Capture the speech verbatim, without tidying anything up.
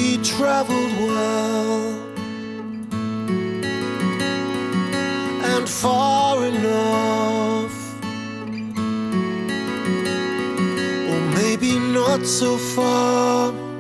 we traveled well and far enough, or maybe not so far.